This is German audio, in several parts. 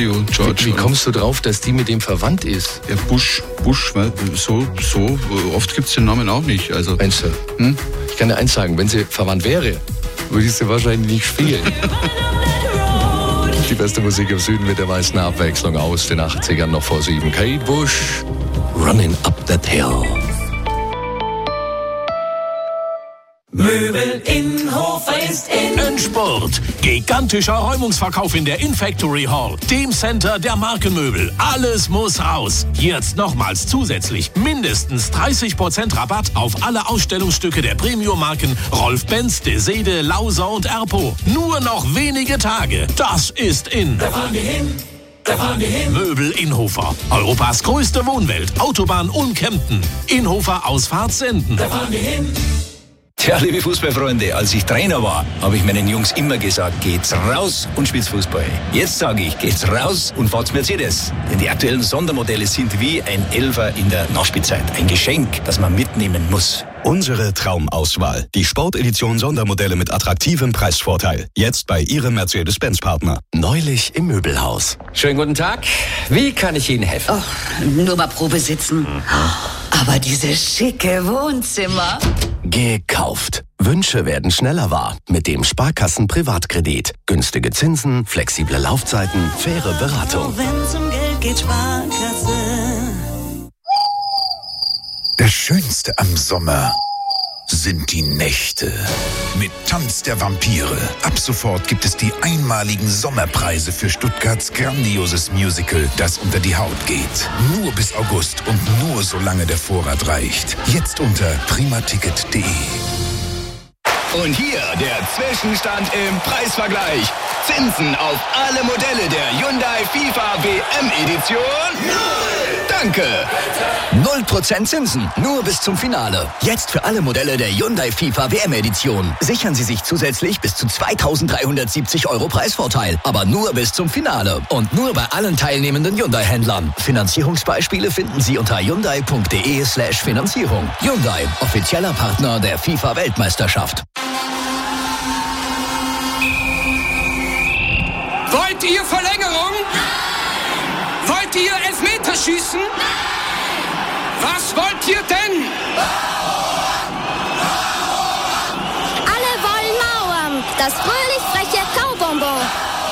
Leo George. Wie kommst du drauf, dass die mit dem verwandt ist? Ja, Bush, weil so oft gibt's den Namen auch nicht. Also. Meinst du? Ich kann dir eins sagen, wenn sie verwandt wäre, würde ich sie wahrscheinlich nicht spielen. Die beste Musik im Süden mit der meisten Abwechslung aus den 80ern noch vor 7. Kate Bush, Running Up That Hill. Möbel Innhofer ist in Endspurt. Gigantischer Räumungsverkauf in der InFactory Hall, dem Center der Markenmöbel. Alles muss raus. Jetzt nochmals zusätzlich mindestens 30% Rabatt auf alle Ausstellungsstücke der Premium-Marken Rolf Benz, Desede, Lauser und Erpo. Nur noch wenige Tage. Das ist in. Da fahren wir hin. Möbel Innhofer. Europas größte Wohnwelt. Autobahn Ulm-Kempten. Innhofer Ausfahrt Senden. Da fahren wir hin. Tja, liebe Fußballfreunde, als ich Trainer war, habe ich meinen Jungs immer gesagt, geht's raus und spielt's Fußball. Jetzt sage ich, geht's raus und fahrt's Mercedes. Denn die aktuellen Sondermodelle sind wie ein Elfer in der Nachspielzeit. Ein Geschenk, das man mitnehmen muss. Unsere Traumauswahl. Die Sportedition Sondermodelle mit attraktivem Preisvorteil. Jetzt bei Ihrem Mercedes-Benz-Partner. Neulich im Möbelhaus. Schönen guten Tag. Wie kann ich Ihnen helfen? Oh, nur mal Probe sitzen. Aber dieses schicke Wohnzimmer. Gekauft. Wünsche werden schneller wahr mit dem Sparkassen-Privatkredit. Günstige Zinsen, flexible Laufzeiten, faire Beratung. Wenn's um Geld geht, Sparkasse. Das Schönste am Sommer sind die Nächte. Mit Tanz der Vampire. Ab sofort gibt es die einmaligen Sommerpreise für Stuttgarts grandioses Musical, das unter die Haut geht. Nur bis August und nur solange der Vorrat reicht. Jetzt unter primaticket.de. Und hier der Zwischenstand im Preisvergleich. Zinsen auf alle Modelle der Hyundai FIFA WM-Edition? Null! Danke! 0% Zinsen, nur bis zum Finale. Jetzt für alle Modelle der Hyundai FIFA WM-Edition. Sichern Sie sich zusätzlich bis zu 2.370 € Preisvorteil. Aber nur bis zum Finale. Und nur bei allen teilnehmenden Hyundai-Händlern. Finanzierungsbeispiele finden Sie unter hyundai.de/Finanzierung. Hyundai, offizieller Partner der FIFA-Weltmeisterschaft. Wollt ihr Verlängerung? Nein! Wollt ihr Elfmeterschießen? Nein! Was wollt ihr denn? Alle wollen Mauern. Das fröhlich freche Kaubonbon.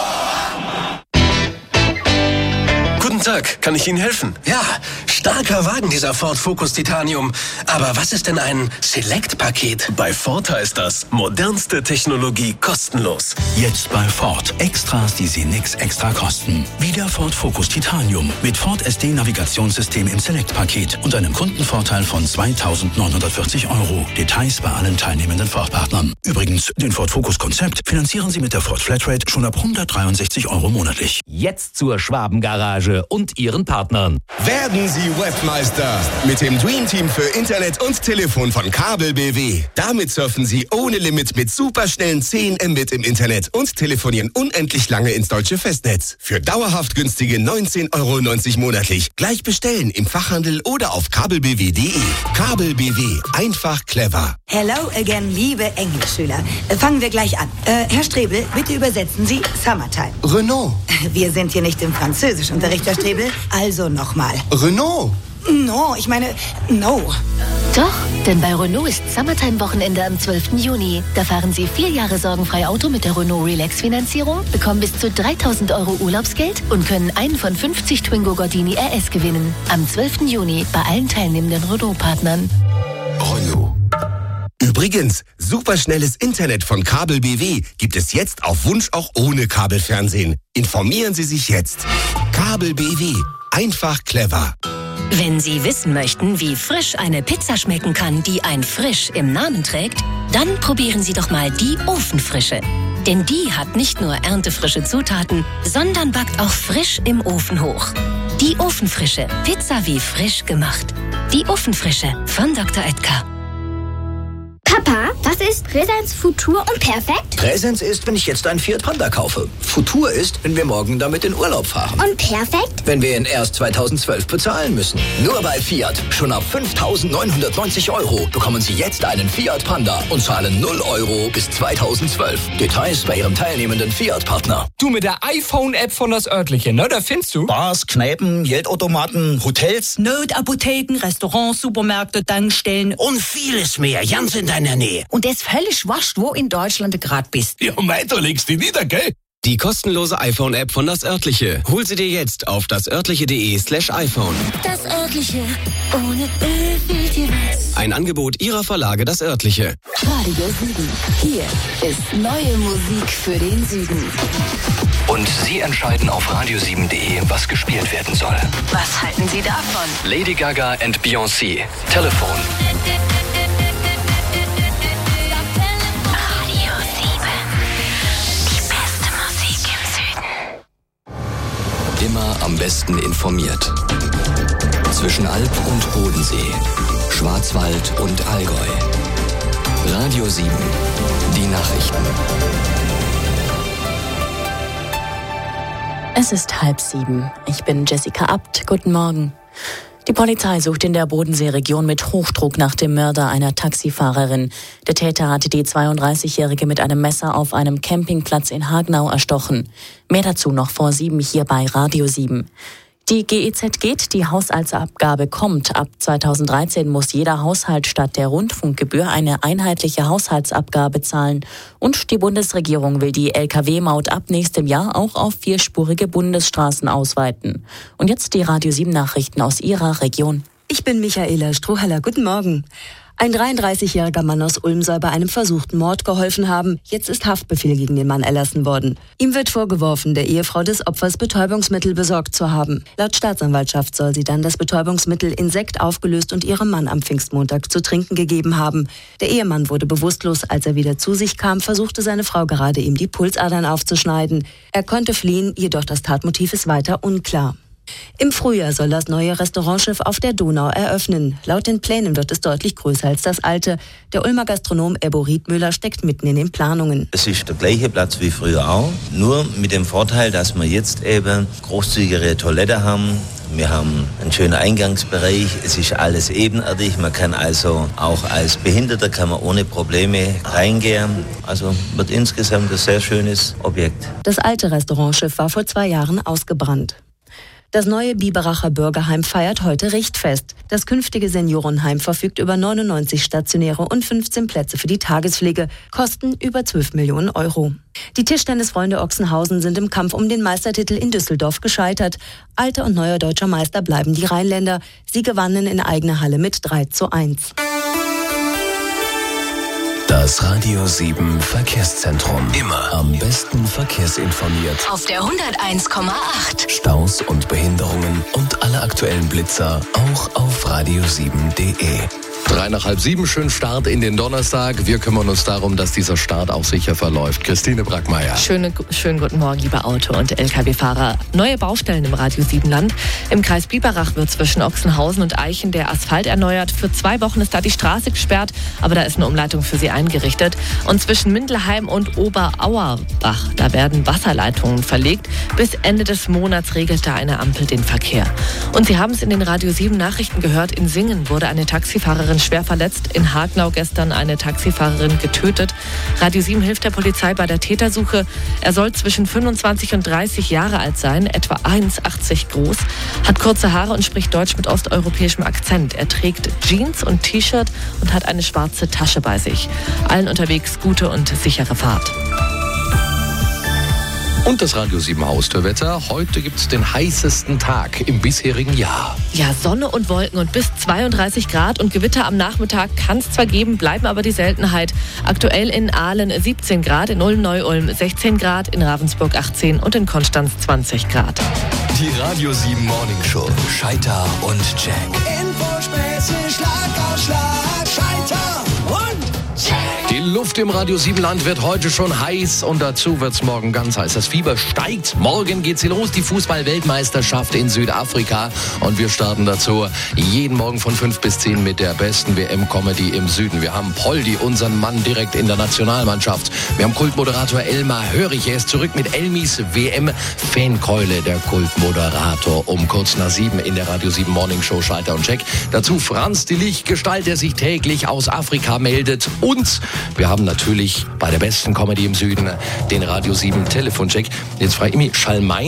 Guten Tag, kann ich Ihnen helfen? Ja, starker Wagen, dieser Ford Focus Titanium. Aber was ist denn ein Select-Paket? Bei Ford heißt das modernste Technologie kostenlos. Jetzt bei Ford. Extras, die Sie nix extra kosten. Wie der Ford Focus Titanium mit Ford SD-Navigationssystem im Select-Paket und einem Kundenvorteil von 2.940 €. Details bei allen teilnehmenden Ford-Partnern. Übrigens, den Ford Focus-Konzept finanzieren Sie mit der Ford Flatrate schon ab 163 € monatlich. Jetzt zur Schwabengarage und ihren Partnern. Werden Sie Webmeister mit dem Dream Team für Internet und Telefon von Kabel BW. Damit surfen Sie ohne Limit mit superschnellen 10 Mbit im Internet und telefonieren unendlich lange ins deutsche Festnetz. Für dauerhaft günstige 19,90 € monatlich. Gleich bestellen im Fachhandel oder auf kabelbw.de. Kabel BW. Einfach clever. Hello again, liebe Englischschüler. Fangen wir gleich an. Herr Strebel, bitte übersetzen Sie Summertime. Renault. Wir sind hier nicht im Französischunterricht, Herr Strebel. Also nochmal. Renault. No, ich meine, no. Doch, denn bei Renault ist Summertime-Wochenende am 12. Juni. Da fahren Sie 4 Jahre sorgenfrei Auto mit der Renault Relax-Finanzierung, bekommen bis zu 3.000 € Urlaubsgeld und können einen von 50 Twingo Gordini RS gewinnen. Am 12. Juni bei allen teilnehmenden Renault-Partnern. Renault. Übrigens, superschnelles Internet von Kabel BW gibt es jetzt auf Wunsch auch ohne Kabelfernsehen. Informieren Sie sich jetzt. Kabel BW. Einfach clever. Wenn Sie wissen möchten, wie frisch eine Pizza schmecken kann, die ein Frisch im Namen trägt, dann probieren Sie doch mal die Ofenfrische. Denn die hat nicht nur erntefrische Zutaten, sondern backt auch frisch im Ofen hoch. Die Ofenfrische. Pizza wie frisch gemacht. Die Ofenfrische von Dr. Oetker. Papa! Papa, was ist Präsenz, Futur und Perfekt? Präsenz ist, wenn ich jetzt einen Fiat Panda kaufe. Futur ist, wenn wir morgen damit in Urlaub fahren. Und Perfekt? Wenn wir ihn erst 2012 bezahlen müssen. Nur bei Fiat. Schon ab 5.990 € bekommen Sie jetzt einen Fiat Panda und zahlen 0 € bis 2012. Details bei Ihrem teilnehmenden Fiat-Partner. Du, mit der iPhone-App von das Örtliche, ne? Da findest du Bars, Kneipen, Geldautomaten, Hotels, Notapotheken, Restaurants, Supermärkte, Tankstellen und vieles mehr. Ganz in deiner Nähe. Und das völlig wurscht, wo in Deutschland du gerade bist. Ja, weiter legst du nieder, gell? Die kostenlose iPhone-App von Das Örtliche. Hol sie dir jetzt auf dasörtliche.de/iPhone. Das Örtliche, ohne Öl fehlt dir was. Ein Angebot Ihrer Verlage Das Örtliche. Radio Süden. Hier ist neue Musik für den Süden. Und Sie entscheiden auf radio7.de, was gespielt werden soll. Was halten Sie davon? Lady Gaga and Beyoncé. Telefon. Radio 7. Die beste Musik im Süden. Immer am besten informiert. Zwischen Alp und Bodensee, Schwarzwald und Allgäu. Radio 7. Die Nachrichten. Es ist 6:30. Ich bin Jessica Abt. Guten Morgen. Die Polizei sucht in der Bodenseeregion mit Hochdruck nach dem Mörder einer Taxifahrerin. Der Täter hatte die 32-Jährige mit einem Messer auf einem Campingplatz in Hagenau erstochen. Mehr dazu noch vor 7 hier bei Radio 7. Die GEZ geht, die Haushaltsabgabe kommt. Ab 2013 muss jeder Haushalt statt der Rundfunkgebühr eine einheitliche Haushaltsabgabe zahlen. Und die Bundesregierung will die Lkw-Maut ab nächstem Jahr auch auf 4-spurige Bundesstraßen ausweiten. Und jetzt die Radio 7 Nachrichten aus Ihrer Region. Ich bin Michaela Strohhaller. Guten Morgen. Ein 33-jähriger Mann aus Ulm soll bei einem versuchten Mord geholfen haben. Jetzt ist Haftbefehl gegen den Mann erlassen worden. Ihm wird vorgeworfen, der Ehefrau des Opfers Betäubungsmittel besorgt zu haben. Laut Staatsanwaltschaft soll sie dann das Betäubungsmittel in Sekt aufgelöst und ihrem Mann am Pfingstmontag zu trinken gegeben haben. Der Ehemann wurde bewusstlos. Als er wieder zu sich kam, versuchte seine Frau gerade, ihm die Pulsadern aufzuschneiden. Er konnte fliehen, jedoch das Tatmotiv ist weiter unklar. Im Frühjahr soll das neue Restaurantschiff auf der Donau eröffnen. Laut den Plänen wird es deutlich größer als das alte. Der Ulmer Gastronom Ebbo Riedmüller steckt mitten in den Planungen. Es ist der gleiche Platz wie früher auch, nur mit dem Vorteil, dass wir jetzt eben großzügigere Toilette haben. Wir haben einen schönen Eingangsbereich, es ist alles ebenerdig, man kann also auch als Behinderter kann man ohne Probleme reingehen. Also wird insgesamt ein sehr schönes Objekt. Das alte Restaurantschiff war vor 2 Jahren ausgebrannt. Das neue Biberacher Bürgerheim feiert heute Richtfest. Das künftige Seniorenheim verfügt über 99 stationäre und 15 Plätze für die Tagespflege, Kosten über 12 Millionen €. Die Tischtennisfreunde Ochsenhausen sind im Kampf um den Meistertitel in Düsseldorf gescheitert. Alter und neuer deutscher Meister bleiben die Rheinländer. Sie gewannen in eigener Halle mit 3:1. Das Radio 7 Verkehrszentrum. Immer am besten verkehrsinformiert. Auf der 101,8. Staus und Behinderungen und alle aktuellen Blitzer auch auf radio7.de. 6:03, schönen Start in den Donnerstag. Wir kümmern uns darum, dass dieser Start auch sicher verläuft. Christine Brackmeier. Schönen guten Morgen, liebe Auto- und Lkw-Fahrer. Neue Baustellen im Radio 7 Land. Im Kreis Biberach wird zwischen Ochsenhausen und Eichen der Asphalt erneuert. Für 2 Wochen ist da die Straße gesperrt, aber da ist eine Umleitung für Sie eingerichtet. Und zwischen Mindelheim und Oberauerbach, da werden Wasserleitungen verlegt. Bis Ende des Monats regelt da eine Ampel den Verkehr. Und Sie haben es in den Radio 7 Nachrichten gehört, in Singen wurde eine Taxifahrerin schwer verletzt. In Hagenau gestern eine Taxifahrerin getötet. Radio 7 hilft der Polizei bei der Tätersuche. Er soll zwischen 25 und 30 Jahre alt sein, etwa 1,80 groß, hat kurze Haare und spricht Deutsch mit osteuropäischem Akzent. Er trägt Jeans und T-Shirt und hat eine schwarze Tasche bei sich. Allen unterwegs gute und sichere Fahrt. Und das Radio 7 Haustürwetter. Heute gibt es den heißesten Tag im bisherigen Jahr. Ja, Sonne und Wolken und bis 32 Grad und Gewitter am Nachmittag kann es zwar geben, bleiben aber die Seltenheit. Aktuell in Aalen 17 Grad, in Ulm-Neu-Ulm 16 Grad, in Ravensburg 18 und in Konstanz 20 Grad. Die Radio 7 Morning Show. Scheiter und Jack. Info, Späße, Schlag auf Schlag, Scheiter und Jack. Die Die Luft im Radio 7 Land wird heute schon heiß und dazu wird es morgen ganz heiß. Das Fieber steigt. Morgen geht sie los, die Fußball-Weltmeisterschaft in Südafrika. Und wir starten dazu jeden Morgen von 5 bis 10 mit der besten WM-Comedy im Süden. Wir haben Poldi, unseren Mann direkt in der Nationalmannschaft. Wir haben Kultmoderator Elmar Hörig. Er ist zurück mit Elmis WM-Fankeule, der Kultmoderator. Um kurz nach 7 in der Radio 7 Morning Show Schalter und Check. Dazu Franz, die Lichtgestalt, der sich täglich aus Afrika meldet. Und wir haben natürlich bei der besten Comedy im Süden den Radio 7 Telefoncheck. Jetzt frage ich mich, Schalmei